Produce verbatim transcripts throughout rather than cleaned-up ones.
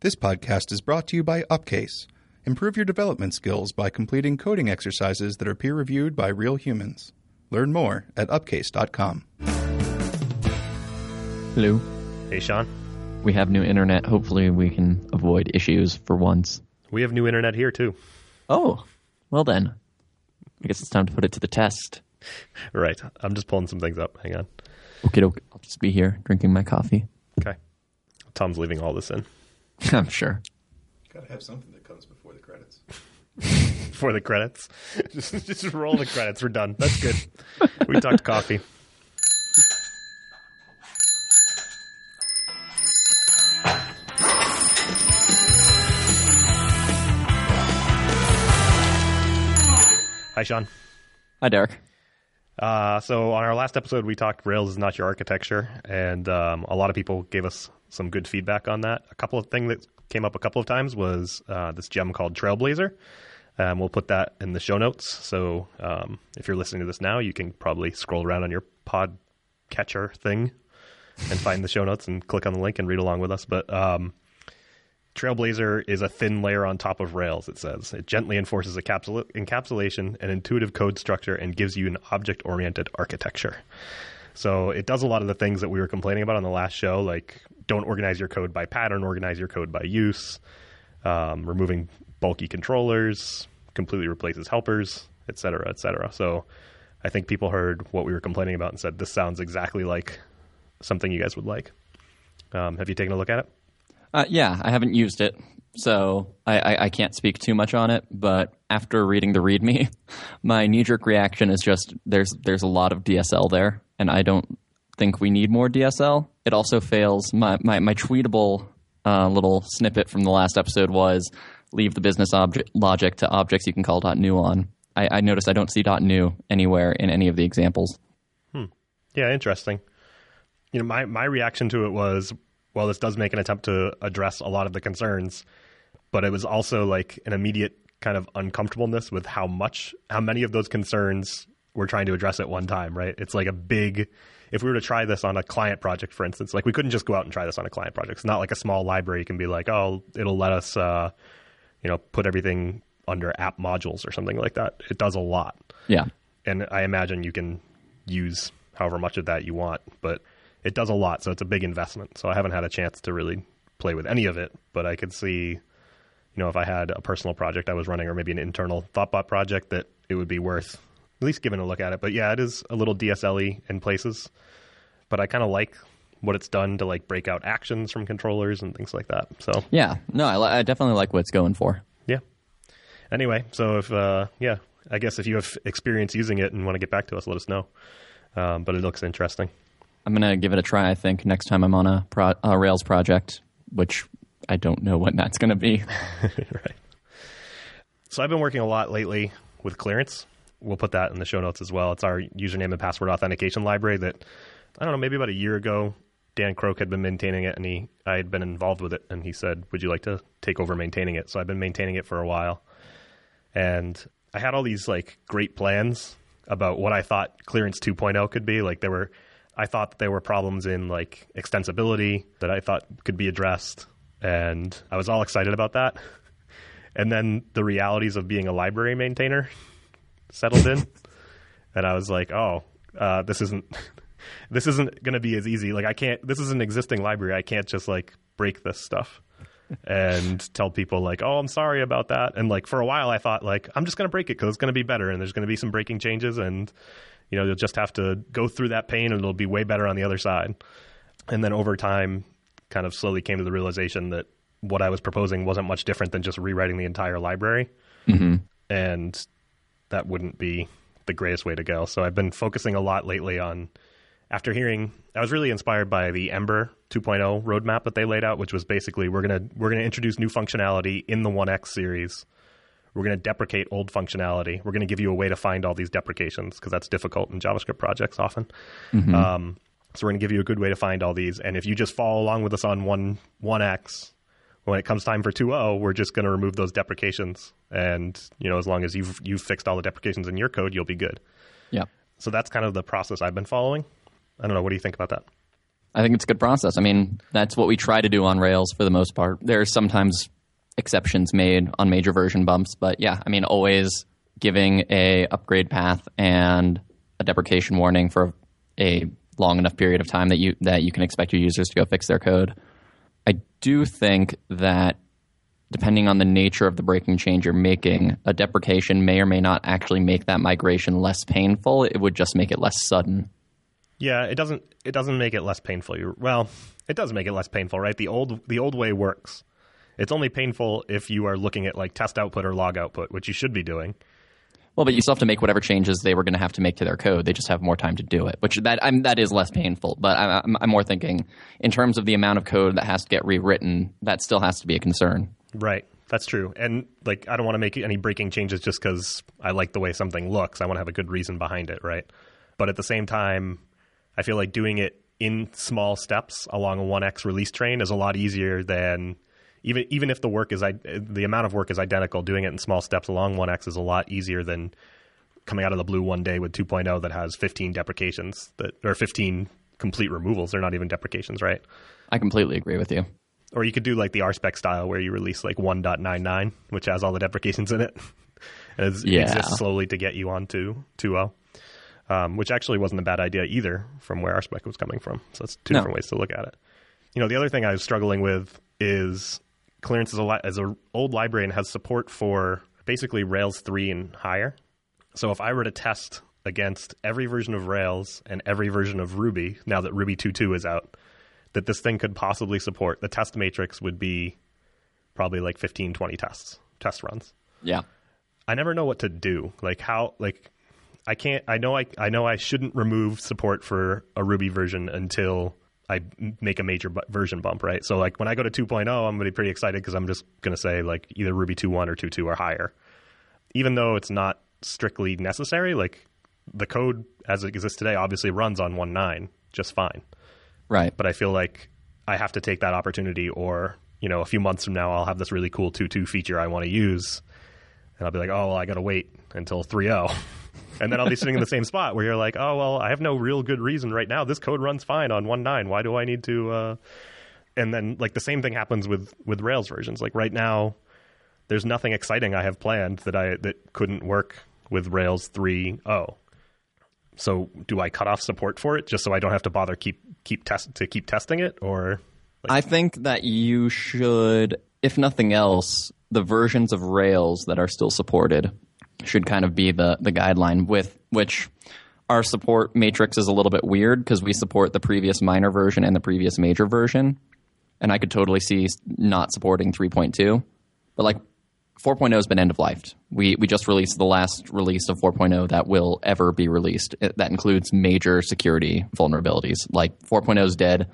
This podcast is brought to you by Upcase. Improve your development skills by completing coding exercises that are peer-reviewed by real humans. Learn more at upcase dot com. Hello. Hey, Sean. We have new internet. Hopefully we can avoid issues for once. We have new internet here, too. Oh, well then. I guess it's time to put it to the test. Right. I'm just pulling some things up. Hang on. Okay, okay. I'll just be here drinking my coffee. Okay. Tom's leaving all this in. I'm sure. Gotta have something that comes before the credits. Before the credits? just, just roll the credits. We're done. That's good. We talked coffee. Hi, Sean. Hi, Derek. Uh, so on our last episode, we talked Rails is not your architecture, and um, a lot of people gave us some good feedback on that. A couple of things that came up a couple of times was uh, this gem called Trailblazer. Um, we'll put that in the show notes. So um, if you're listening to this now, you can probably scroll around on your pod catcher thing and find the show notes and click on the link and read along with us. But um, Trailblazer is a thin layer on top of Rails, it says. It gently enforces a capsula- encapsulation and intuitive code structure and gives you an object-oriented architecture. So it does a lot of the things that we were complaining about on the last show, like don't organize your code by pattern, organize your code by use, um, removing bulky controllers, completely replaces helpers, et cetera, et cetera. So I think people heard what we were complaining about and said, this sounds exactly like something you guys would like. Um, have you taken a look at it? Uh, yeah, I haven't used it, so I, I, I can't speak too much on it. But after reading the README, my knee-jerk reaction is just there's there's a lot of D S L there, and I don't think we need more D S L. It also fails. My my, my tweetable uh, little snippet from the last episode was leave the business object logic to objects you can call .new on. I, I noticed I don't see .new anywhere in any of the examples. Hmm. Yeah, interesting. You know, my, my reaction to it was, well, this does make an attempt to address a lot of the concerns, but it was also like an immediate kind of uncomfortableness with how much, how many of those concerns we're trying to address at one time, right? It's like a big, if we were to try this on a client project, for instance, like we couldn't just go out and try this on a client project. It's not like a small library. You can be like, oh, it'll let us, uh, you know, put everything under app modules or something like that. It does a lot. Yeah. And I imagine you can use however much of that you want, but it does a lot, so it's a big investment. So I haven't had a chance to really play with any of it, but I could see, you know, if I had a personal project I was running or maybe an internal ThoughtBot project, that it would be worth at least giving a look at it. But yeah, it is a little D S L-y in places, but I kind of like what it's done to like break out actions from controllers and things like that. So yeah, no, I, li- I definitely like what it's going for. Yeah. Anyway, so if, uh, yeah, I guess if you have experience using it and want to get back to us, let us know. Um, but it looks interesting. I'm going to give it a try, I think, next time I'm on a, pro- a Rails project, which I don't know when that's going to be. Right. So I've been working a lot lately with Clearance. We'll put that in the show notes as well. It's our username and password authentication library that, I don't know, maybe about a year ago, Dan Croak had been maintaining it, and he I had been involved with it, and he said, would you like to take over maintaining it? So I've been maintaining it for a while. And I had all these like great plans about what I thought Clearance two point oh could be. Like there were... I thought that there were problems in like extensibility that I thought could be addressed, and I was all excited about that. And then the realities of being a library maintainer settled in, and I was like, "Oh, uh, this isn't this isn't going to be as easy. Like, I can't. This is an existing library. I can't just like break this stuff and tell people like, oh, I'm sorry about that." And like for a while, I thought like, I'm just going to break it because it's going to be better, and there's going to be some breaking changes, and you know, you'll just have to go through that pain and it'll be way better on the other side. And then over time, kind of slowly came to the realization that what I was proposing wasn't much different than just rewriting the entire library. Mm-hmm. And that wouldn't be the greatest way to go. So I've been focusing a lot lately on, after hearing, I was really inspired by the Ember two point oh roadmap that they laid out, which was basically we're going to we're going to introduce new functionality in the one X series. We're going to deprecate old functionality. We're going to give you a way to find all these deprecations because that's difficult in JavaScript projects often. Mm-hmm. Um, so we're going to give you a good way to find all these. And if you just follow along with us on one, 1X, when it comes time for two point oh, we're just going to remove those deprecations. And, you know, as long as you've, you've fixed all the deprecations in your code, you'll be good. Yeah. So that's kind of the process I've been following. I don't know. What do you think about that? I think it's a good process. I mean, that's what we try to do on Rails for the most part. There are sometimes exceptions made on major version bumps, but yeah, I mean, always giving a upgrade path and a deprecation warning for a long enough period of time that you that you can expect your users to go fix their code. I do think that depending on the nature of the breaking change you're making, a deprecation may or may not actually make that migration less painful. It would just make it less sudden. Yeah, it doesn't it doesn't make it less painful. You're, well, it does make it less painful, right? The old the old way works. It's only painful if you are looking at like test output or log output, which you should be doing. Well, but you still have to make whatever changes they were going to have to make to their code. They just have more time to do it, which that I'm, that is less painful. But I'm, I'm more thinking in terms of the amount of code that has to get rewritten, that still has to be a concern. Right. That's true. And like, I don't want to make any breaking changes just because I like the way something looks. I want to have a good reason behind it, right? But at the same time, I feel like doing it in small steps along a one X release train is a lot easier than even even if the work is the amount of work is identical. Doing it in small steps along one X is a lot easier than coming out of the blue one day with two point oh that has fifteen deprecations that or fifteen complete removals. They're not even deprecations, right? I completely agree with you. Or you could do like the R spec style where you release like one point nine nine, which has all the deprecations in it. And it yeah. exists slowly to get you onto two point oh, um, which actually wasn't a bad idea either from where R spec was coming from. So that's two no. different ways to look at it. You know, the other thing I was struggling with is Clearance is a li- as an old library and has support for basically Rails three and higher. So if I were to test against every version of Rails and every version of Ruby, now that Ruby two point two is out, that this thing could possibly support, the test matrix would be probably like fifteen, twenty tests, test runs. Yeah. I never know what to do. Like how, like I can't, I know I, I know I shouldn't remove support for a Ruby version until I make a major bu- version bump, right? So like when I go to two point oh, I'm going to be pretty excited because I'm just going to say like either Ruby two point one or two point two or higher. Even though it's not strictly necessary, like the code as it exists today obviously runs on one point nine just fine. Right. But I feel like I have to take that opportunity or, you know, a few months from now I'll have this really cool two point two feature I want to use. And I'll be like, oh, well, I got to wait until three point oh. And then I'll be sitting in the same spot where you're like, oh, well, I have no real good reason right now. This code runs fine on one point nine. Why do I need to? Uh... And then like the same thing happens with, with Rails versions. Like right now, there's nothing exciting I have planned that I that couldn't work with Rails three point oh. So do I cut off support for it just so I don't have to bother keep keep test to keep testing it? Or like... I think that you should, if nothing else, the versions of Rails that are still supported should kind of be the, the guideline, with which our support matrix is a little bit weird because we support the previous minor version and the previous major version. And I could totally see not supporting three point two. But like four point oh has been end of life. We we just released the last release of four point oh that will ever be released. It, that includes major security vulnerabilities. Like four point oh is dead.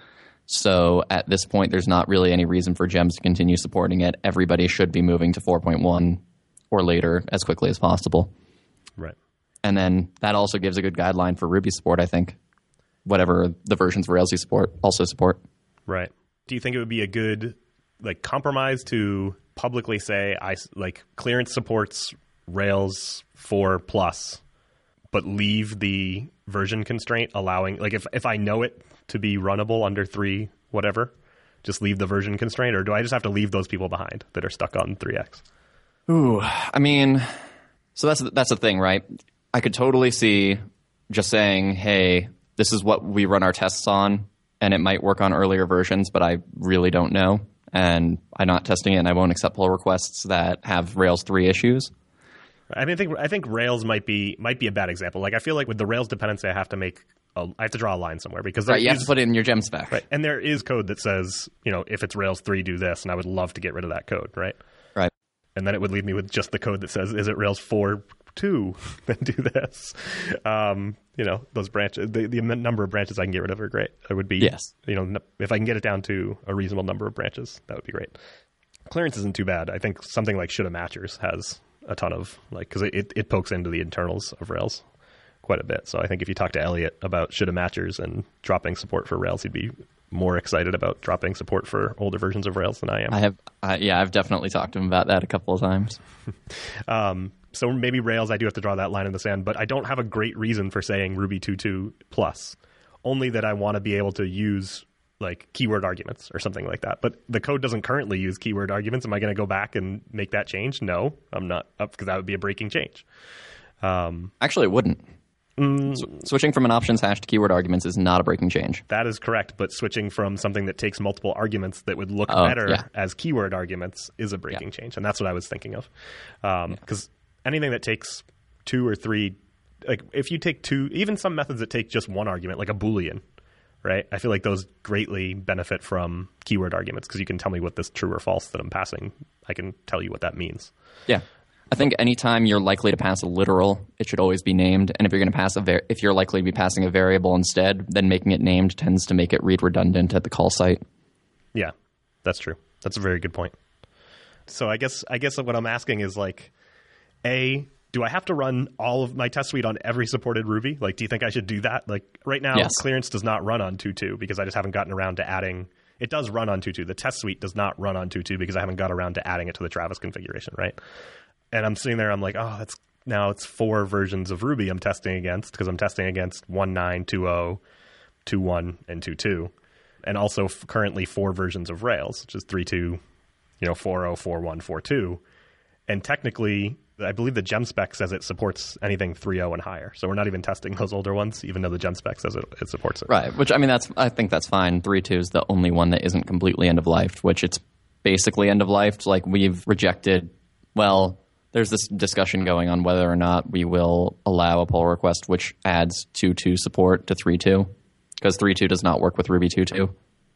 So at this point, there's not really any reason for Gems to continue supporting it. Everybody should be moving to four point one or later as quickly as possible. Right. And then that also gives a good guideline for Ruby support, I think. Whatever the versions of Rails you support, also support. Right. Do you think it would be a good like compromise to publicly say I like Clearance supports Rails four plus, but leave the version constraint allowing like if if I know it to be runnable under three whatever, just leave the version constraint, or do I just have to leave those people behind that are stuck on three X? Ooh, I mean, so that's that's the thing, right? I could totally see just saying, hey, this is what we run our tests on, and it might work on earlier versions, but I really don't know. And I'm not testing it, and I won't accept pull requests that have Rails three issues. I mean, I think I think Rails might be might be a bad example. Like, I feel like with the Rails dependency, I have to make a, I have to draw a line somewhere because there right, you is, have to put it in your gem spec, right? And there is code that says, you know, if it's Rails three, do this, and I would love to get rid of that code, right? Right. And then it would leave me with just the code that says, is it Rails four two? Then do this. Um, you know, those branches, the, the number of branches I can get rid of are great. It would be, yes. You know, if I can get it down to a reasonable number of branches, that would be great. Clearance isn't too bad. I think something like shoulda matchers has a ton of, like, because it, it pokes into the internals of Rails quite a bit. So I think if you talk to Elliot about shoulda matchers and dropping support for Rails, he'd be more excited about dropping support for older versions of Rails than I am. I have, uh, yeah, I've definitely talked to him about that a couple of times. um, so maybe Rails, I do have to draw that line in the sand, but I don't have a great reason for saying Ruby two point two plus. Only that I want to be able to use like keyword arguments or something like that. But the code doesn't currently use keyword arguments. Am I going to go back and make that change? No, I'm not, because that would be a breaking change. Um, Actually, it wouldn't. mm, S- switching from an options hash to keyword arguments is not a breaking change. That is correct, but switching from something that takes multiple arguments that would look Oh, better yeah. as keyword arguments is a breaking Yeah. change, and that's what I was thinking of. Because um, anything that takes two or three, like if you take two, even some methods that take just one argument, like a Boolean, right? I feel like those greatly benefit from keyword arguments because you can tell me what this true or false that I'm passing. I can tell you what that means. Yeah. I think anytime you're likely to pass a literal, it should always be named. And if you're going to pass a var- if you're likely to be passing a variable instead, then making it named tends to make it read redundant at the call site. Yeah, that's true. That's a very good point. So I guess I guess what I'm asking is like, A, do I have to run all of my test suite on every supported Ruby? Like, do you think I should do that? Like right now, Yes. Clearance does not run on two point two because I just haven't gotten around to adding. It does run on two point two. The test suite does not run on two point two because I haven't got around to adding it to the Travis configuration, right? And I'm sitting there, I'm like, oh, that's now it's four versions of Ruby I'm testing against because I'm testing against one point nine, two point oh, two point one, and two point two. And also f- currently four versions of Rails, which is three point two, you know, four point oh, four point one, four point two. And technically, I believe the gem spec says it supports anything three point oh and higher. So we're not even testing those older ones, even though the gem spec says it, it supports it. Right, which I mean, that's I think that's fine. three point two is the only one that isn't completely end of life, which it's basically end of life. Like we've rejected, well, there's this discussion going on whether or not we will allow a pull request which adds two point two support to three point two because three point two does not work with Ruby two point two.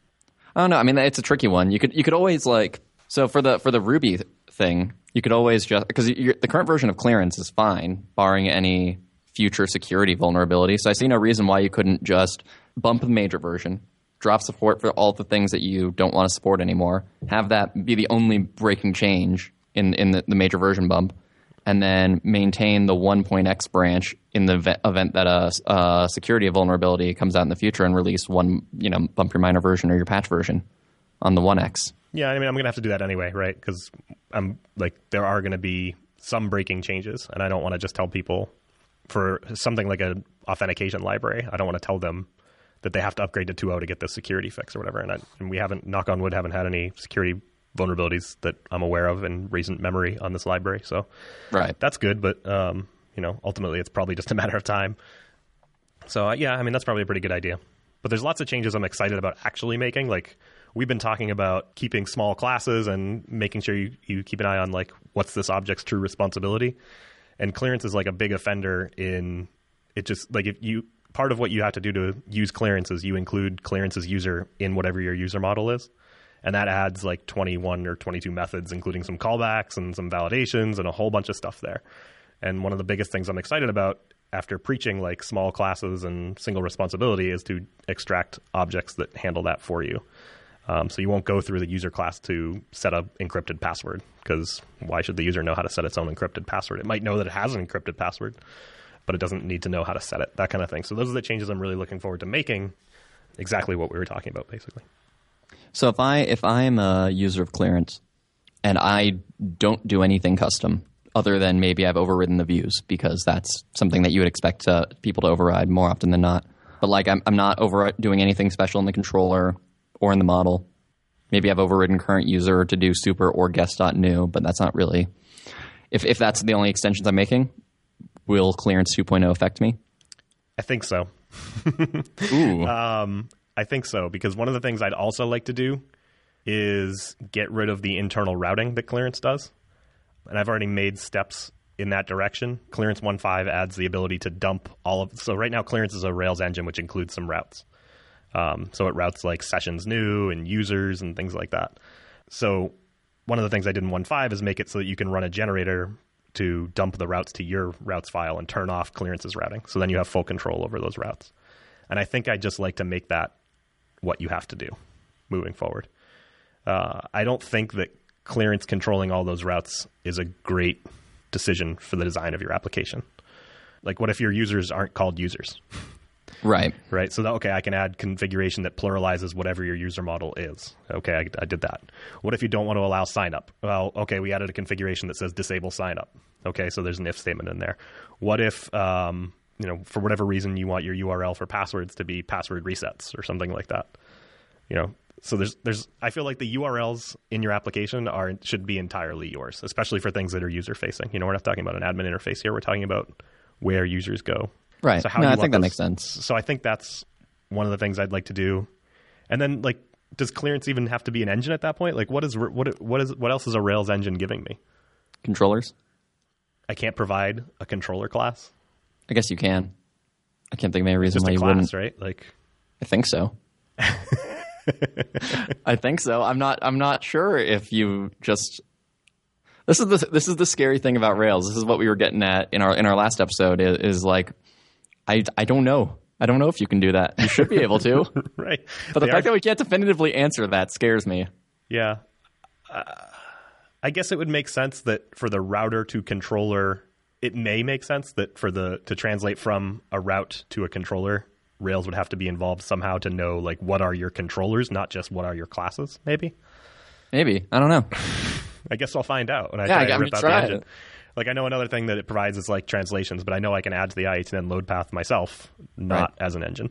I don't know. I mean, it's a tricky one. You could you could always like so for the for the Ruby thing, you could always just because the current version of Clearance is fine, barring any future security vulnerability. So I see no reason why you couldn't just bump the major version, drop support for all the things that you don't want to support anymore, have that be the only breaking change in in the, the major version bump, and then maintain the one point x branch in the ve- event that a, a security vulnerability comes out in the future and release one, you know, bump your minor version or your patch version on the one x. Yeah, I mean, I'm going to have to do that anyway, right? Because I'm like, there are going to be some breaking changes, and I don't want to just tell people for something like an authentication library. I don't want to tell them that they have to upgrade to two point oh to get this security fix or whatever. And, I, and we haven't, knock on wood, haven't had any security vulnerabilities that I'm aware of in recent memory on this library. So right, that's good, but um, you know, ultimately it's probably just a matter of time. So uh, yeah, I mean, that's probably a pretty good idea. But there's lots of changes I'm excited about actually making. Like we've been talking about keeping small classes and making sure you, you keep an eye on like what's this object's true responsibility. And Clearance is like a big offender in it. Just like if you part of what you have to do to use Clearance is you include Clearance's user in whatever your user model is. And that adds like twenty-one or twenty-two methods, including some callbacks and some validations and a whole bunch of stuff there. And one of the biggest things I'm excited about after preaching like small classes and single responsibility is to extract objects that handle that for you. Um, so you won't go through the user class to set an encrypted password, because why should the user know how to set its own encrypted password? It might know that it has an encrypted password, but it doesn't need to know how to set it, that kind of thing. So those are the changes I'm really looking forward to making, exactly what we were talking about, basically. So if I if I'm a user of Clearance and I don't do anything custom other than maybe I've overridden the views, because that's something that you would expect uh, people to override more often than not. But like I'm I'm not over doing anything special in the controller or in the model. Maybe I've overridden current user to do super or guest.new, but that's not really. If if that's the only extensions I'm making, will Clearance two point oh affect me? I think so. Ooh. Um, I think so, because one of the things I'd also like to do is get rid of the internal routing that Clearance does. And I've already made steps in that direction. Clearance one point five adds the ability to dump all of... So right now, Clearance is a Rails engine, which includes some routes. Um, so it routes like sessions new and users and things like that. So one of the things I did in one point five is make it so that you can run a generator to dump the routes to your routes file and turn off Clearance's routing. So then you have full control over those routes. And I think I'd just like to make that what you have to do moving forward. Uh, I don't think that Clearance controlling all those routes is a great decision for the design of your application. Like, what if your users aren't called users? Right. Right. So, that, okay, I can add configuration that pluralizes whatever your user model is. Okay, I, I did that. What if you don't want to allow sign up? Well, okay, we added a configuration that says disable sign up. Okay, so there's an if statement in there. What if, um, you know, for whatever reason you want your U R L for passwords to be password resets or something like that? you know, so there's there's I feel like the U R Ls in your application are should be entirely yours, especially for things that are user facing. You know, we're not talking about an admin interface here. We're talking about where users go. Right. So how no, you I want think that those- makes sense. So I think that's one of the things I'd like to do. And then, like, does clearance even have to be an engine at that point? Like, what is what what is what else is a Rails engine giving me? Controllers? I can't provide a controller class. I guess you can. I can't think of any reason Just why a you class, wouldn't. right? Like, I think so. I think so. I'm not. I'm not sure if you just. This is the this is the scary thing about Rails. This is what we were getting at in our in our last episode. Is, is like, I I don't know. I don't know if you can do that. You should be able to. right. But the They fact are- that we can't definitively answer that scares me. Yeah. Uh, I guess it would make sense that for the router to controller, it may make sense that for the to translate from a route to a controller, Rails would have to be involved somehow to know, like, what are your controllers, not just what are your classes, maybe. Maybe. I don't know. I guess I'll find out when I Yeah, try I to mean, rip out try the engine. it. Like, I know another thing that it provides is like translations, but I know I can add to the I H N N load path myself, not Right. as an engine.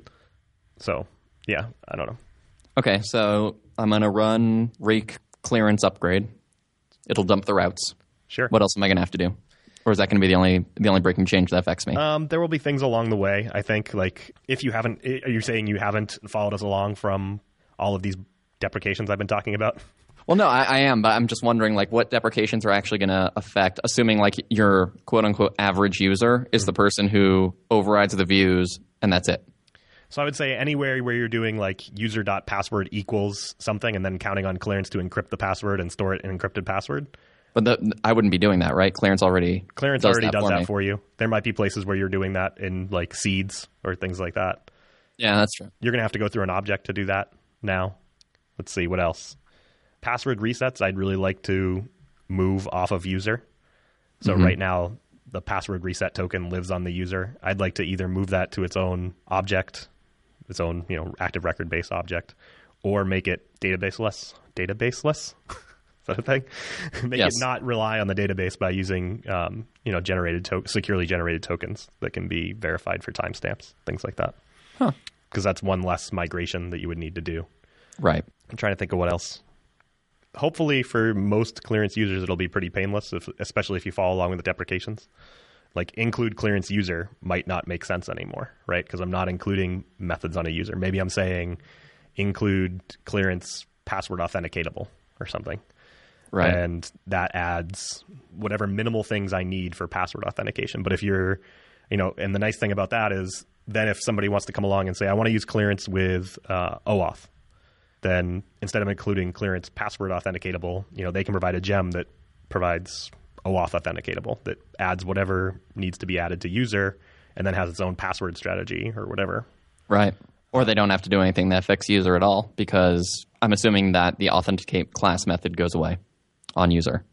So, yeah, I don't know. Okay, so I'm going to run rake clearance upgrade. It'll dump the routes. Sure. What else am I going to have to do? Or is that going to be the only the only breaking change that affects me? Um, there will be things along the way. I think, like, if you haven't, are you saying you haven't followed us along from all of these deprecations I've been talking about? Well, no, I, I am, but I'm just wondering, like, what deprecations are actually going to affect, assuming, like, your quote-unquote average user is the person who overrides the views, and that's it. So I would say anywhere where you're doing, like, user.password equals something and then counting on clearance to encrypt the password and store it in encrypted password. But the, I wouldn't be doing that, right? Clearance already Clearance does already that does for that me. for you. There might be places where you're doing that in, like, seeds or things like that. Yeah, that's true. You're going to have to go through an object to do that now. Let's see, what else? Password resets, I'd really like to move off of user. So Mm-hmm. right now, the password reset token lives on the user. I'd like to either move that to its own object, its own, you know, active record based object, or make it databaseless. Databaseless? Is that a thing? Make Yes. it not rely on the database by using, um, you know, generated to- securely generated tokens that can be verified for timestamps, things like that. Huh. Because that's one less migration that you would need to do. Right. I'm trying to think of what else. Hopefully, for most clearance users, it'll be pretty painless, if, especially if you follow along with the deprecations. Like, include clearance user might not make sense anymore, right? Because I'm not including methods on a user. Maybe I'm saying include clearance password authenticatable or something. Right. And that adds whatever minimal things I need for password authentication. But if you're, you know, and the nice thing about that is then if somebody wants to come along and say, I want to use clearance with uh, OAuth, then instead of including clearance password authenticatable, you know, they can provide a gem that provides OAuth authenticatable that adds whatever needs to be added to user and then has its own password strategy or whatever. Right. Or they don't have to do anything that affects user at all, because I'm assuming that the authenticate class method goes away on user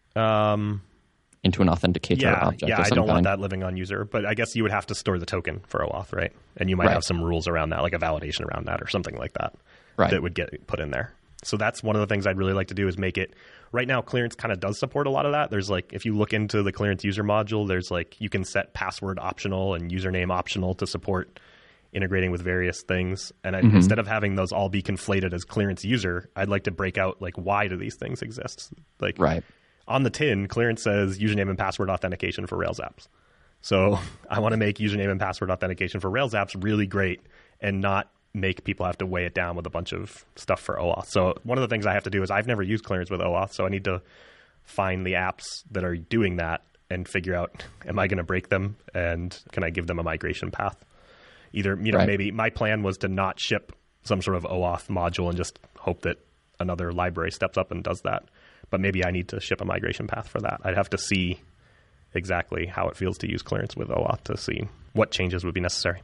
Um, into an authenticator yeah, object yeah, of I some don't want kind. that living on user, but I guess you would have to store the token for OAuth, right? And you might Right. have some rules around that, like a validation around that or something like that, Right. that would get put in there. So that's one of the things I'd really like to do is make it. Right now, clearance kind of does support a lot of that. There's like, if you look into the clearance user module, there's like, you can set password optional and username optional to support integrating with various things. And I, Mm-hmm. instead of having those all be conflated as clearance user, I'd like to break out like, why do these things exist? Like, Right. on the tin, clearance says username and password authentication for Rails apps. So I want to make username and password authentication for Rails apps really great and not make people have to weigh it down with a bunch of stuff for OAuth. So one of the things I have to do is I've never used clearance with OAuth, so I need to find the apps that are doing that and figure out, am I going to break them and can I give them a migration path? Either, you know, Right. maybe my plan was to not ship some sort of OAuth module and just hope that another library steps up and does that. But maybe I need to ship a migration path for that. I'd have to see exactly how it feels to use clearance with OAuth to see what changes would be necessary.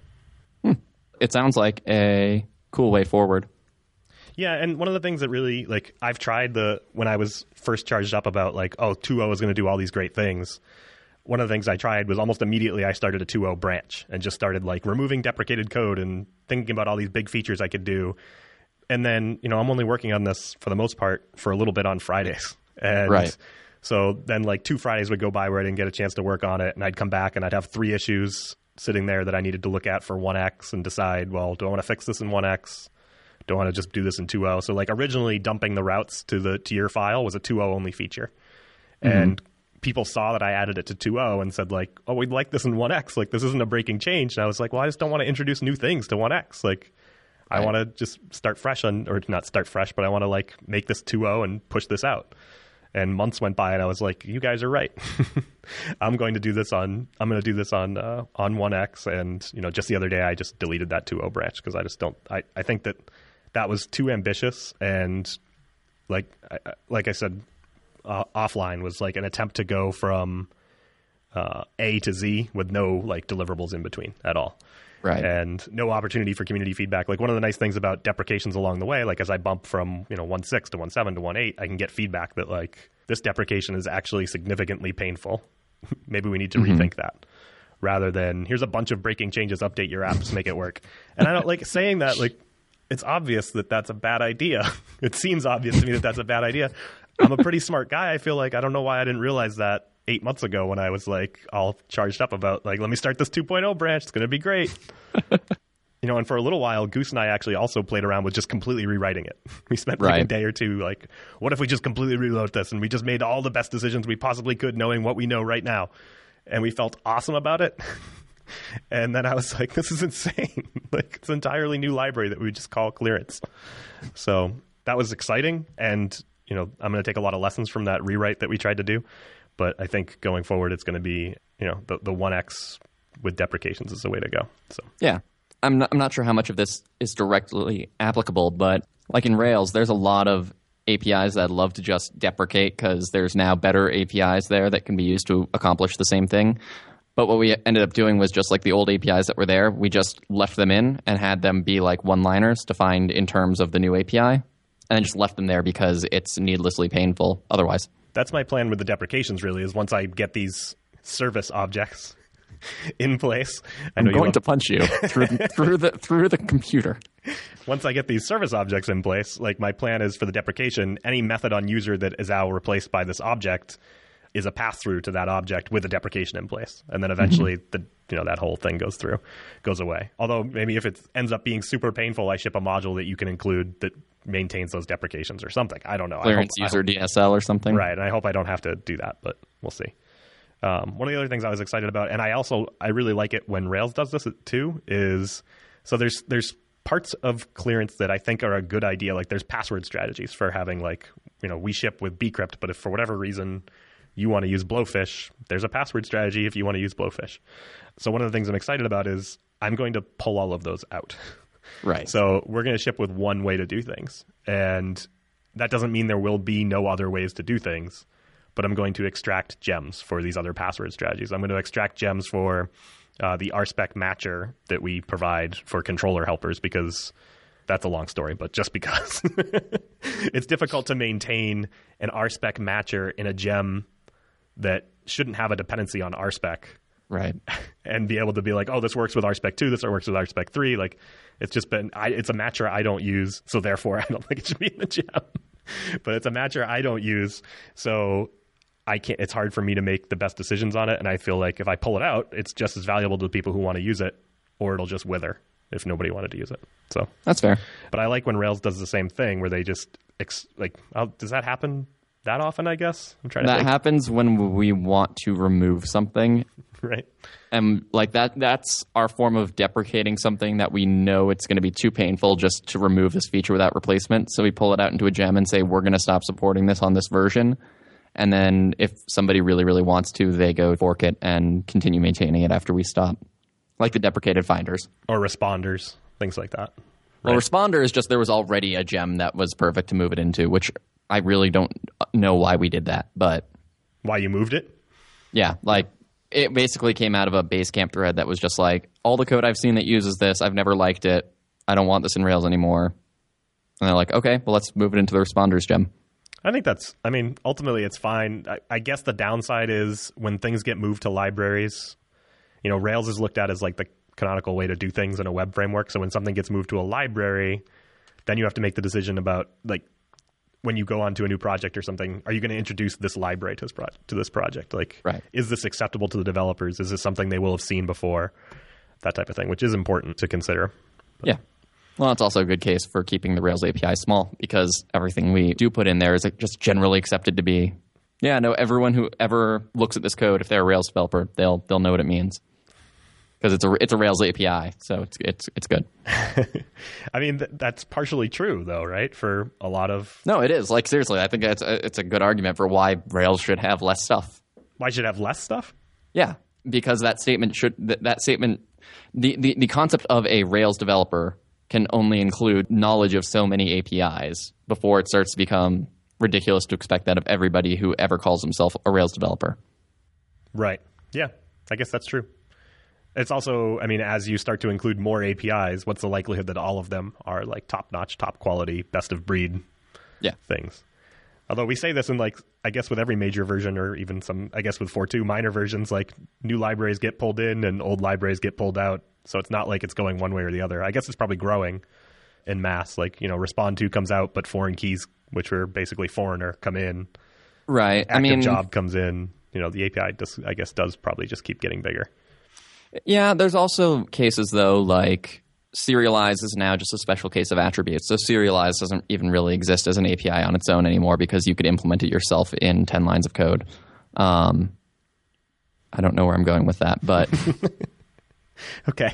It sounds like a cool way forward. Yeah, and one of the things that really, like, I've tried the, when I was first charged up about, like, oh, two point oh is going to do all these great things, one of the things I tried was almost immediately I started a two point oh branch and just started, like, removing deprecated code and thinking about all these big features I could do. And then, you know, I'm only working on this, for the most part, for a little bit on Fridays. And Right. so then, like, two Fridays would go by where I didn't get a chance to work on it, and I'd come back and I'd have three issues sitting there that I needed to look at for one X and decide, well, do I want to fix this in one X? don't want to just do this in two point oh. So like originally dumping the routes to the to your file was a two point oh only feature. Mm-hmm. And people saw that I added it to two point oh and said like, oh, we'd like this in one X. Like this isn't a breaking change. And I was like, well, I just don't want to introduce new things to one X. Like I right. want to just start fresh on, or not start fresh, but I want to like make this two point oh and push this out. And months went by, and I was like, "You guys are right. I'm going to do this on. I'm going to do this on uh, on one X." And you know, just the other day, I just deleted that two point oh branch because I just don't. I, I think that that was too ambitious, and like I, like I said, uh, offline was like an attempt to go from uh, A to Z with no like deliverables in between at all. Right. And no opportunity for community feedback. Like one of the nice things about deprecations along the way, like as I bump from, you know, one point six to one point seven to one point eight, I can get feedback that like this deprecation is actually significantly painful. Maybe we need to mm-hmm. rethink that rather than here's a bunch of breaking changes, update your apps, make it work. And I don't like saying that, like it's obvious that that's a bad idea. It seems obvious to me that that's a bad idea. I'm a pretty smart guy. I feel like I don't know why I didn't realize that eight months ago when I was like all charged up about like, let me start this two point oh branch. It's going to be great. You know, and for a little while, Goose and I actually also played around with just completely rewriting it. We spent like right. a day or two like, what if we just completely reload this? And we just made all the best decisions we possibly could knowing what we know right now. And we felt awesome about it. And then I was like, this is insane. Like it's an entirely new library that we just call Clearance. So that was exciting. And, you know, I'm going to take a lot of lessons from that rewrite that we tried to do. But I think going forward, it's going to be, you know, the, the one X with deprecations is the way to go. So yeah, I'm not, I'm not sure how much of this is directly applicable, but like in Rails, there's a lot of A P Is that I'd love to just deprecate because there's now better A P Is there that can be used to accomplish the same thing. But what we ended up doing was just like the old A P Is that were there, we just left them in and had them be like one-liners defined in terms of the new A P I, and then just left them there because it's needlessly painful otherwise. That's my plan with the deprecations, really, is once I get these service objects in place. I I'm know going you to punch you through, through the through the computer. Once I get these service objects in place, like my plan is for the deprecation, any method on user that is now replaced by this object is a pass-through to that object with a deprecation in place. And then eventually mm-hmm. the you know that whole thing goes through, goes away. Although maybe if it ends up being super painful, I ship a module that you can include that maintains those deprecations or something. I don't know. Clearance I hope, user I hope, D S L or something. Right. And I hope I don't have to do that, but we'll see. Um, one of the other things I was excited about, and I also, I really like it when Rails does this too, is so there's, there's parts of Clearance that I think are a good idea. Like there's password strategies for having like, you know, we ship with bcrypt, but if for whatever reason you want to use Blowfish, there's a password strategy if you want to use Blowfish. So one of the things I'm excited about is I'm going to pull all of those out. Right. So we're going to ship with one way to do things. And that doesn't mean there will be no other ways to do things, but I'm going to extract gems for these other password strategies. I'm going to extract gems for uh, the R spec matcher that we provide for controller helpers because that's a long story, but just because it's difficult to maintain an R spec matcher in a gem that shouldn't have a dependency on R spec. Right. And be able to be like, oh, this works with R spec two, this works with R spec three. Like, it's just been, I, it's a matcher I don't use, so therefore I don't think it should be in the gem. But it's a matcher I don't use, so I can't. It's hard for me to make the best decisions on it. And I feel like if I pull it out, it's just as valuable to the people who want to use it, or it'll just wither if nobody wanted to use it. So that's fair. But I like when Rails does the same thing, where they just ex- like, I'll, does that happen that often? I guess I'm trying to. That think. happens when we want to remove something. Right. And like that that's our form of deprecating something that we know it's going to be too painful just to remove this feature without replacement. So we pull it out into a gem and say, we're going to stop supporting this on this version. And then if somebody really, really wants to, they go fork it and continue maintaining it after we stop. Like the deprecated finders. Or responders, things like that. Right. Well, responder is just there was already a gem that was perfect to move it into, which I really don't know why we did that. But why you moved it? Yeah, like it basically came out of a Basecamp thread that was just like, all the code I've seen that uses this, I've never liked it. I don't want this in Rails anymore. And they're like, okay, well, let's move it into the responders gem. I think that's, I mean, ultimately it's fine. I, I guess the downside is when things get moved to libraries, you know, Rails is looked at as like the canonical way to do things in a web framework. So when something gets moved to a library, then you have to make the decision about like, when you go on to a new project or something, are you going to introduce this library to this, pro- to this project? Like, right. Is this acceptable to the developers? Is this something they will have seen before? That type of thing, which is important to consider. But. Yeah. Well, it's also a good case for keeping the Rails A P I small because everything we do put in there is just generally accepted to be, yeah, no, everyone who ever looks at this code, if they're a Rails developer, they'll they'll know what it means because it's a it's a Rails A P I, so it's it's it's good. I mean, th- that's partially true, though, right? For a lot of no, it is. Like seriously, I think it's a, it's a good argument for why Rails should have less stuff. Why should it have less stuff? Yeah, because that statement should that, that statement the, the the concept of a Rails developer can only include knowledge of so many A P Is before it starts to become ridiculous to expect that of everybody who ever calls himself a Rails developer. Right. Yeah, I guess that's true. It's also, I mean, as you start to include more A P Is, what's the likelihood that all of them are like top-notch, top-quality, best-of-breed yeah. things? Although we say this in, like, I guess with every major version or even some, I guess with four point two minor versions, like new libraries get pulled in and old libraries get pulled out. So it's not like it's going one way or the other. I guess it's probably growing in mass. Like, you know, Respond two comes out, but foreign keys, which were basically foreigner, come in. Right. Active I mean, job comes in. You know, the A P I, does, I guess, does probably just keep getting bigger. Yeah, there's also cases, though, like serialize is now just a special case of attributes. So serialize doesn't even really exist as an A P I on its own anymore because you could implement it yourself in ten lines of code. Um, I don't know where I'm going with that, but... Okay.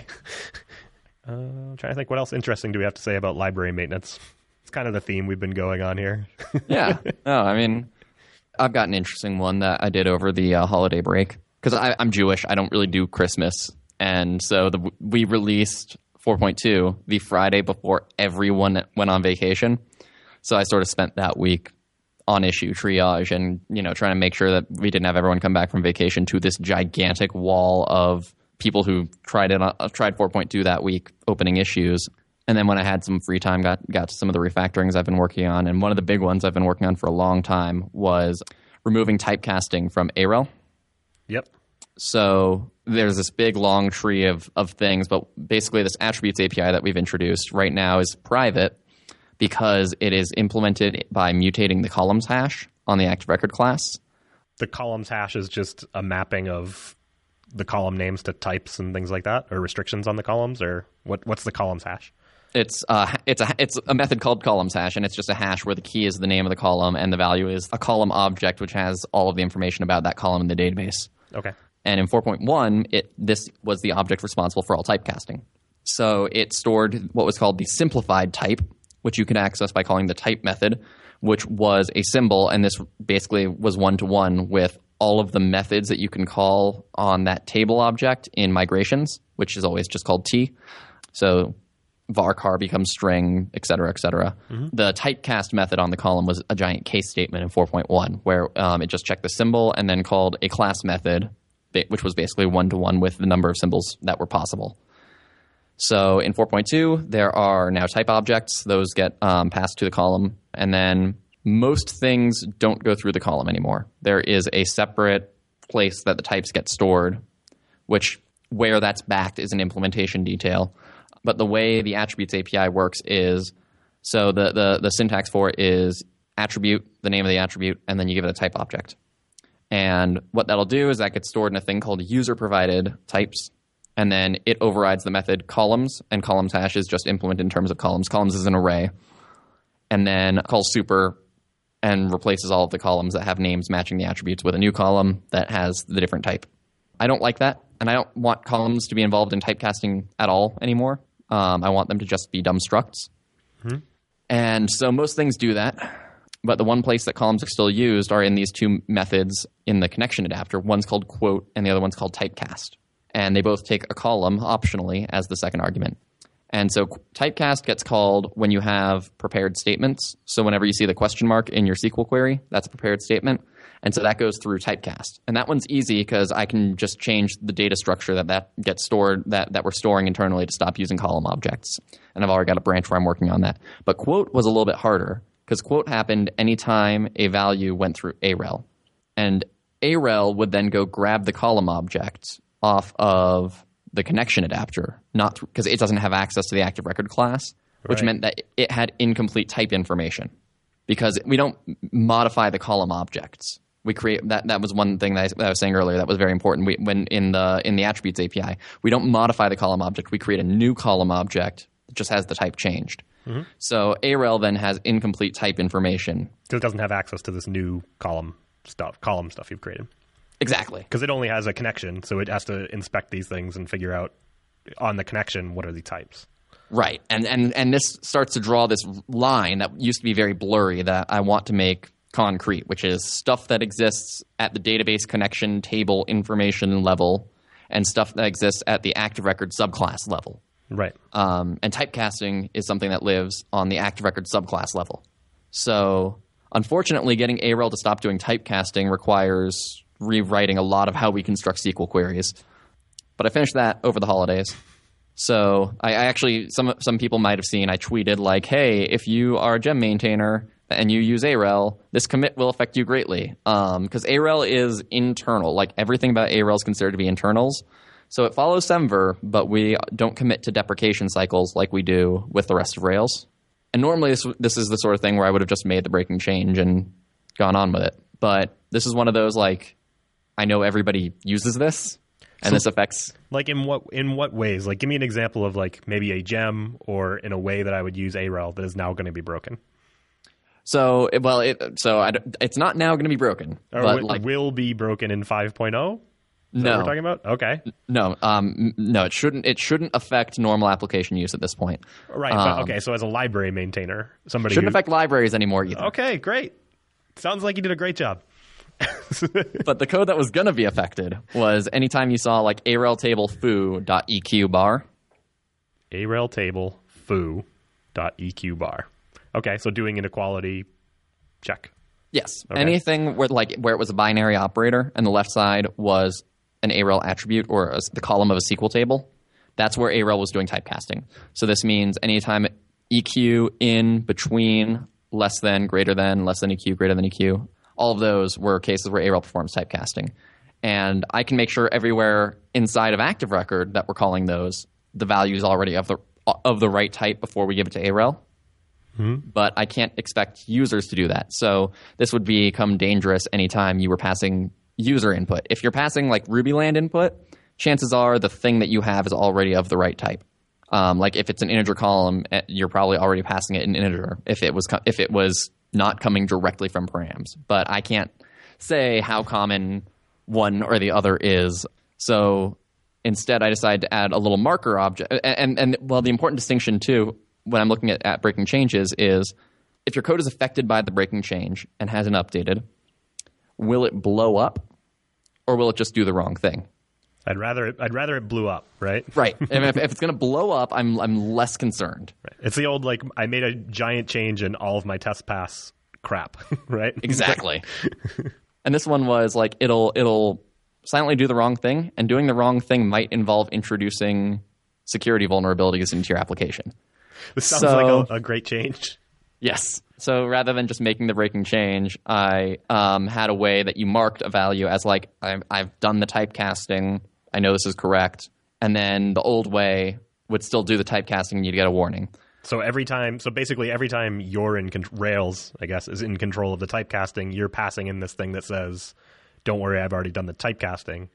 Uh, I'm trying to think what else interesting do we have to say about library maintenance. It's kind of the theme we've been going on here. Yeah. No, I mean, I've got an interesting one that I did over the uh, holiday break. Because I'm Jewish, I don't really do Christmas. And so the, we released four point two the Friday before everyone went on vacation. So I sort of spent that week on issue triage and, you know, trying to make sure that we didn't have everyone come back from vacation to this gigantic wall of people who tried it, uh, tried four point two that week, opening issues. And then when I had some free time, got got to some of the refactorings I've been working on. And one of the big ones I've been working on for a long time was removing typecasting from A R E L. Yep. So there's this big long tree of, of things, but basically this attributes A P I that we've introduced right now is private because it is implemented by mutating the columns hash on the active record class. The columns hash is just a mapping of the column names to types and things like that, or restrictions on the columns, or what? What's the columns hash? It's uh, it's a it's a method called columns hash, and it's just a hash where the key is the name of the column and the value is a column object, which has all of the information about that column in the database. Okay. And in four point one, it this was the object responsible for all typecasting. So it stored what was called the simplified type, which you could access by calling the type method, which was a symbol, and this basically was one-to-one with all of the methods that you can call on that table object in migrations, which is always just called T. So varchar becomes string, et cetera, et cetera. Mm-hmm. The typecast method on the column was a giant case statement in four point one, where um, it just checked the symbol and then called a class method, which was basically one-to-one with the number of symbols that were possible. So in four point two, there are now type objects. Those get um, passed to the column, and then most things don't go through the column anymore. There is a separate place that the types get stored, which where that's backed is an implementation detail. But the way the attributes A P I works is, so the, the, the syntax for it is attribute, the name of the attribute, and then you give it a type object. And what that'll do is that gets stored in a thing called user-provided types, and then it overrides the method columns, and columns hash is just implemented in terms of columns. Columns is an array. And then calls super and replaces all of the columns that have names matching the attributes with a new column that has the different type. I don't like that, and I don't want columns to be involved in typecasting at all anymore. Um, I want them to just be dumb structs. Mm-hmm. And so most things do that, but the one place that columns are still used are in these two methods in the connection adapter. One's called quote, and the other one's called typecast. And they both take a column optionally as the second argument. And so typecast gets called when you have prepared statements. So whenever you see the question mark in your S Q L query, that's a prepared statement. And so that goes through typecast. And that one's easy because I can just change the data structure that that gets stored, that, that we're storing internally to stop using column objects. And I've already got a branch where I'm working on that. But quote was a little bit harder because quote happened anytime a value went through A R E L. And A R E L would then go grab the column object off of the connection adapter, not because it doesn't have access to the active record class, which right. meant that it had incomplete type information because we don't modify the column objects. We create that. That was one thing that I, that I was saying earlier. That was very important. We, when in the in the attributes A P I, we don't modify the column object. We create a new column object that just has the type changed. Mm-hmm. So A R E L then has incomplete type information. Because it doesn't have access to this new column stuff, column stuff you've created. Exactly. Because it only has a connection, so it has to inspect these things and figure out on the connection what are the types. Right. And, and, and this starts to draw this line that used to be very blurry that I want to make concrete, which is stuff that exists at the database connection table information level and stuff that exists at the active record subclass level. Right. Um, and typecasting is something that lives on the active record subclass level. So unfortunately, getting A R E L to stop doing typecasting requires rewriting a lot of how we construct S Q L queries. But I finished that over the holidays. So I, I actually, some some people might have seen, I tweeted like, hey, if you are a gem maintainer and you use A R E L, this commit will affect you greatly. Because um, A R E L is internal. Like everything about A R E L is considered to be internals. So it follows Semver, but we don't commit to deprecation cycles like we do with the rest of Rails. And normally this, this is the sort of thing where I would have just made the breaking change and gone on with it. But this is one of those like, I know everybody uses this. And so, this affects... Like in what in what ways? Like give me an example of like maybe a gem or in a way that I would use A R E L that is now going to be broken. So, well, it, so I, it's not now going to be broken. Or but w- like, will be broken in five point oh? Is no. that what we're talking about? Okay. No, um, no, it shouldn't It shouldn't affect normal application use at this point. Right, um, but okay, so as a library maintainer, somebody shouldn't who... affect libraries anymore either. Okay, great. Sounds like you did a great job. But the code that was going to be affected was anytime you saw like A R E L table foo.eq bar. A R E L table foo.eq bar. Okay, so doing inequality check. Yes. Okay. Anything where like where it was a binary operator and the left side was an A R E L attribute or a, the column of a S Q L table, that's where A R E L was doing typecasting. So this means anytime E Q, in, between, less than, greater than, less than E Q, greater than E Q, all of those were cases where A R E L performs typecasting. And I can make sure everywhere inside of Active Record that we're calling those, the value is already of the of the right type before we give it to A R E L. Mm-hmm. But I can't expect users to do that. So this would become dangerous anytime you were passing user input. If you're passing like Rubyland input, chances are the thing that you have is already of the right type. Um, like if it's an integer column, you're probably already passing it in integer if it was co- if it was not coming directly from params. But I can't say how common one or the other is. So instead, I decided to add a little marker object. And, and, and well, the important distinction too, when I'm looking at, at breaking changes, is if your code is affected by the breaking change and hasn't updated, will it blow up or will it just do the wrong thing? I'd rather it, I'd rather it blew up, right? Right. if, if it's going to blow up, I'm I'm less concerned. Right. It's the old like I made a giant change in all of my test pass crap, right? Exactly. And this one was like it'll it'll silently do the wrong thing, and doing the wrong thing might involve introducing security vulnerabilities into your application. This sounds so, like a, a great change. Yes. So rather than just making the breaking change, I um, had a way that you marked a value as like I've, I've done the typecasting. I know this is correct. And then the old way would still do the typecasting and you'd get a warning. So every time, so basically every time you're in con- Rails, I guess, is in control of the typecasting, you're passing in this thing that says, don't worry, I've already done the typecasting,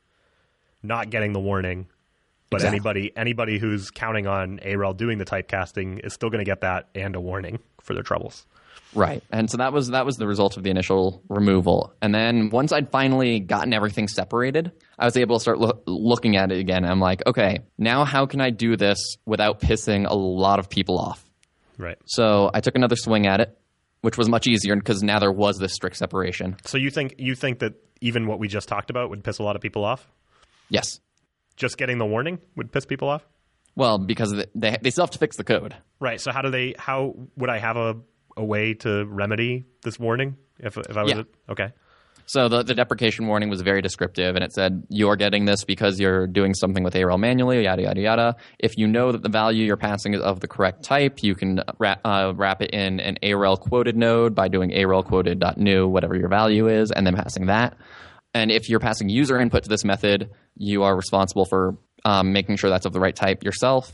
not getting the warning. But exactly. anybody anybody who's counting on A R E L doing the typecasting is still going to get that and a warning for their troubles. Right. And so that was that was the result of the initial removal. And then once I'd finally gotten everything separated, I was able to start lo- looking at it again. I'm like, okay, now how can I do this without pissing a lot of people off? Right. So I took another swing at it, which was much easier because now there was this strict separation. So you think you think that even what we just talked about would piss a lot of people off? Yes. Just getting the warning would piss people off? Well, because they they still have to fix the code. Right. So how do they? How would I have a, a way to remedy this warning if if I was yeah. a, okay? So the, the deprecation warning was very descriptive, and it said you're getting this because you're doing something with A R E L manually, yada yada yada. If you know that the value you're passing is of the correct type, you can wrap, uh, wrap it in an A R E L quoted node by doing A R E L quoted.new, whatever your value is, and then passing that. And if you're passing user input to this method, you are responsible for um, making sure that's of the right type yourself.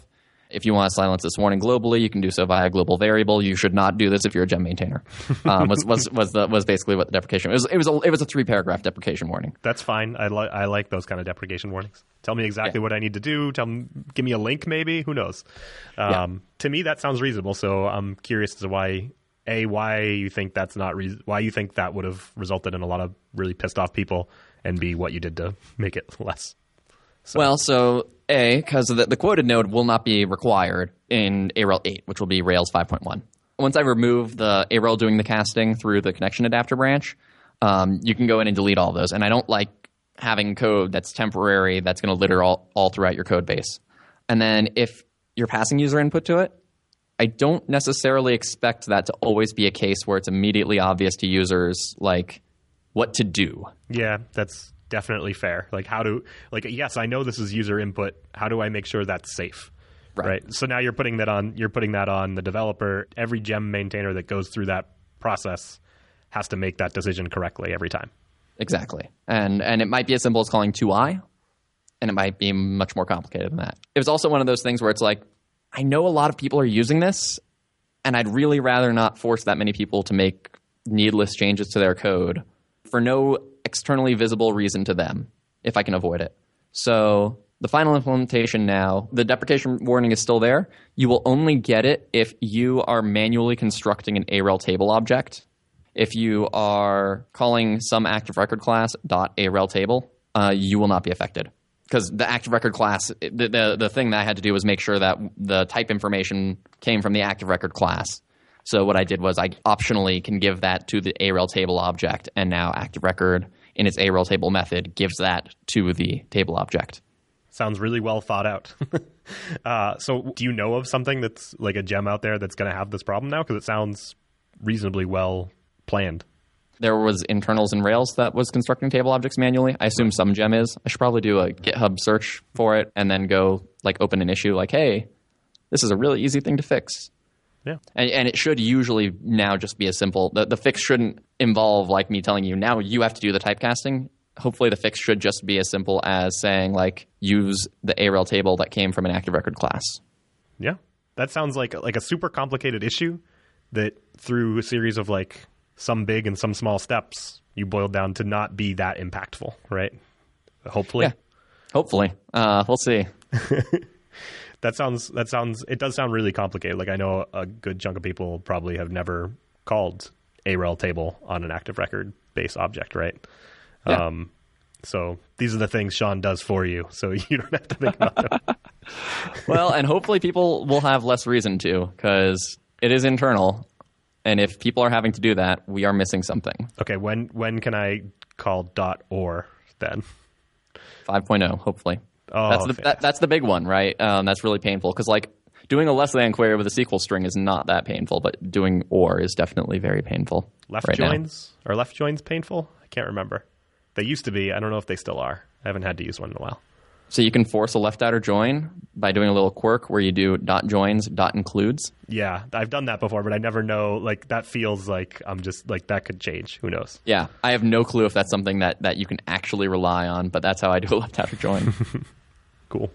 If you want to silence this warning globally, you can do so via global variable. You should not do this if you're a gem maintainer. Um, was was was the was basically what the deprecation was. It was a, it was a three paragraph deprecation warning. That's fine. I like I like those kind of deprecation warnings. Tell me exactly yeah. what I need to do. Tell me, give me a link, maybe. Who knows? Um, yeah. To me, that sounds reasonable. So I'm curious as to why a why you think that's not re- why you think that would have resulted in a lot of really pissed off people, and b what you did to make it less. So. Well, so A, because the, the quoted node will not be required in A R E L eight, which will be Rails five point one. Once I remove the A R E L doing the casting through the connection adapter branch, um, you can go in and delete all those. And I don't like having code that's temporary that's going to litter all, all throughout your code base. And then if you're passing user input to it, I don't necessarily expect that to always be a case where it's immediately obvious to users, like, what to do. Yeah, that's definitely fair. Like how to, like, yes, I know this is user input. How do I make sure that's safe? Right. right. So now you're putting that on, you're putting that on the developer. Every gem maintainer that goes through that process has to make that decision correctly every time. Exactly. And, and it might be as simple as calling two i, and it might be much more complicated than that. It was also one of those things where it's like, I know a lot of people are using this, and I'd really rather not force that many people to make needless changes to their code for no externally visible reason to them, if I can avoid it. So the final implementation now, the deprecation warning is still there. You will only get it if you are manually constructing an A R E L table object. If you are calling some active record class .AREL table, uh, you will not be affected. Because the active record class, the, the the thing that I had to do was make sure that the type information came from the active record class. So what I did was I optionally can give that to the A R E L table object, and now active record in its A R E L table method gives that to the table object. Sounds really well thought out. uh, so do you know of something that's like a gem out there that's going to have this problem now? Because it sounds reasonably well planned. There was internals in Rails that was constructing table objects manually. I assume some gem is. I should probably do a GitHub search for it and then go like open an issue like, hey, this is a really easy thing to fix. Yeah. And, and it should usually now just be as simple. The, the fix shouldn't involve like me telling you now you have to do the typecasting. Hopefully the fix should just be as simple as saying like use the A R E L table that came from an active record class. Yeah. That sounds like like a super complicated issue that through a series of like some big and some small steps you boiled down to not be that impactful, right? Hopefully. Yeah. Hopefully. Uh, we'll see. That sounds, that sounds, it does sound really complicated. Like I know a good chunk of people probably have never called A R E L table on an active record base object, right? Yeah. Um, so these are the things Sean does for you, so you don't have to think about them. Well, and hopefully people will have less reason to, because it is internal. And if people are having to do that, we are missing something. Okay, when when can I call .or then? five point oh, hopefully. Oh, that's the that, that's the big one, right? Um, that's really painful because like doing a less than query with a S Q L string is not that painful, but doing or is definitely very painful. Left right joins now. Are left joins painful? I can't remember. They used to be. I don't know if they still are. I haven't had to use one in a while. So you can force a left outer join by doing a little quirk where you do dot joins dot includes. Yeah, I've done that before, but I never know. Like that feels like I'm just like that could change. Who knows? Yeah, I have no clue if that's something that, that you can actually rely on, but that's how I do a left outer join. Cool.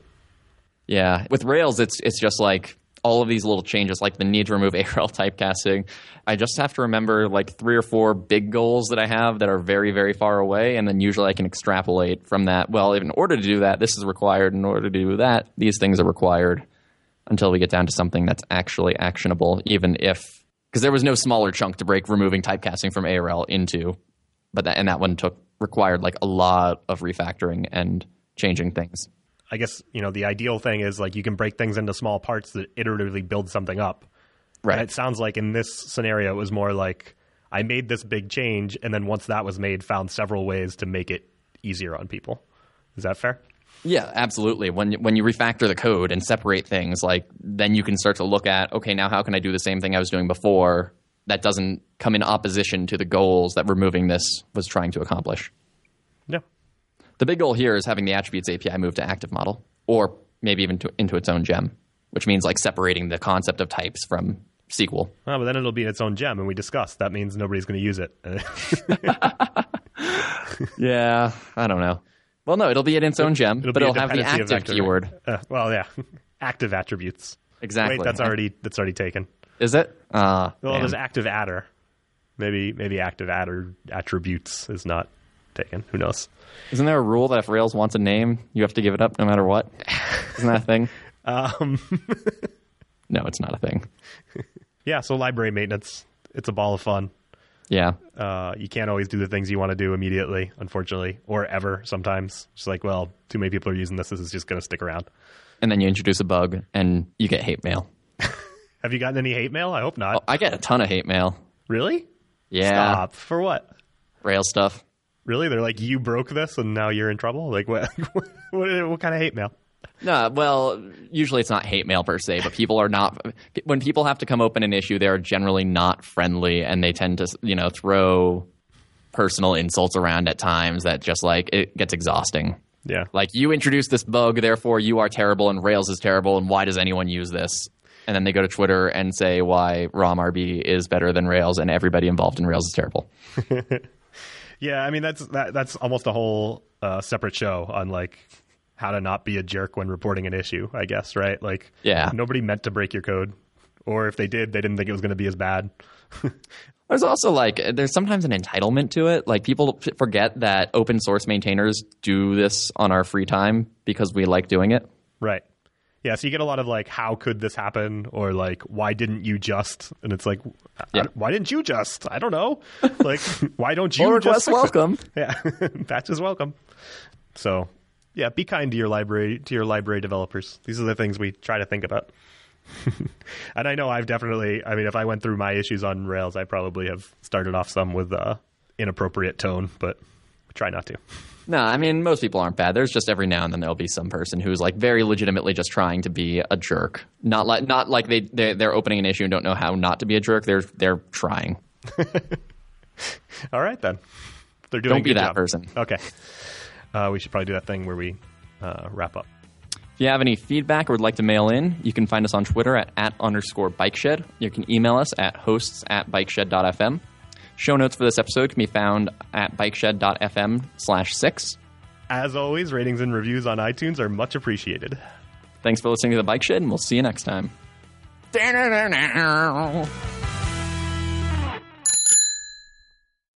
Yeah, with Rails, it's it's just like all of these little changes, like the need to remove A R E L typecasting. I just have to remember like three or four big goals that I have that are very, very far away, and then usually I can extrapolate from that. Well, in order to do that, this is required. In order to do that, these things are required, until we get down to something that's actually actionable, even if... Because there was no smaller chunk to break removing typecasting from A R E L into, but that, and that one took required like a lot of refactoring and changing things. I guess, you know, the ideal thing is like you can break things into small parts that iteratively build something up. Right. And it sounds like in this scenario, it was more like I made this big change, and then once that was made, found several ways to make it easier on people. Is that fair? Yeah, absolutely. When when you refactor the code and separate things, like then you can start to look at, okay, now how can I do the same thing I was doing before that doesn't come in opposition to the goals that removing this was trying to accomplish? Yeah. The big goal here is having the attributes A P I move to active model, or maybe even to, into its own gem, which means like separating the concept of types from S Q L. Oh, but then it'll be in its own gem, and we discussed that means nobody's going to use it. Yeah, I don't know. Well, no, it'll be in its own gem, it'll but be it'll have the active keyword. Uh, well, yeah, active attributes. Exactly. Wait, that's already that's already taken. Is it? Uh, Well, man. there's active adder. Maybe maybe active adder attributes is not taken. Who knows? Isn't there a rule that if Rails wants a name, you have to give it up no matter what? Isn't that a thing? Um, No, it's not a thing. yeah, so library maintenance. It's a ball of fun. Yeah. Uh, you can't always do the things you want to do immediately, unfortunately, or ever sometimes. It's like, well, too many people are using this. This is just going to stick around. And then you introduce a bug, and you get hate mail. Have you gotten any hate mail? I hope not. Oh, I get a ton of hate mail. Really? Yeah. Stop. For what? Rails stuff. Really? They're like, you broke this and now you're in trouble? Like, what, what, what kind of hate mail? No, well, usually it's not hate mail per se, but people are not. When people have to come open an issue, they're generally not friendly, and they tend to, you know, throw personal insults around at times that just like it gets exhausting. Yeah. Like, you introduced this bug, therefore you are terrible, and Rails is terrible, and why does anyone use this? And then they go to Twitter and say why ROM-R B is better than Rails, and everybody involved in Rails is terrible. Yeah, I mean, that's that, that's almost a whole uh, separate show on, like, how to not be a jerk when reporting an issue, I guess, right? Like, Yeah. nobody meant to break your code. Or if they did, they didn't think it was going to be as bad. There's also like there's sometimes an entitlement to it. Like, people f- forget that open source maintainers do this on our free time because we like doing it. Right. Yeah, so you get a lot of, like, how could this happen? Or, like, why didn't you just? And it's like, I- Yeah. why didn't you just? I don't know. Like, why don't you Pull just requests fix it? welcome. Yeah, patches welcome. So, yeah, be kind to your library to your library developers. These are the things we try to think about. And I know I've definitely. I mean, if I went through my issues on Rails, I probably have started off some with uh, inappropriate tone, but try not to. No, I mean, most people aren't bad. There's just every now and then there'll be some person who's like very legitimately just trying to be a jerk. Not like not like they they they're opening an issue and don't know how not to be a jerk. They're they're trying. All right then. They're doing Don't a be good that job. person. Okay. Uh, we should probably do that thing where we uh, wrap up. If you have any feedback or would like to mail in, you can find us on Twitter at, at underscore bikeshed. You can email us at hosts at bikeshed.fm. Show notes for this episode can be found at bikeshed.fm slash six. As always, ratings and reviews on iTunes are much appreciated. Thanks for listening to The Bike Shed, and we'll see you next time.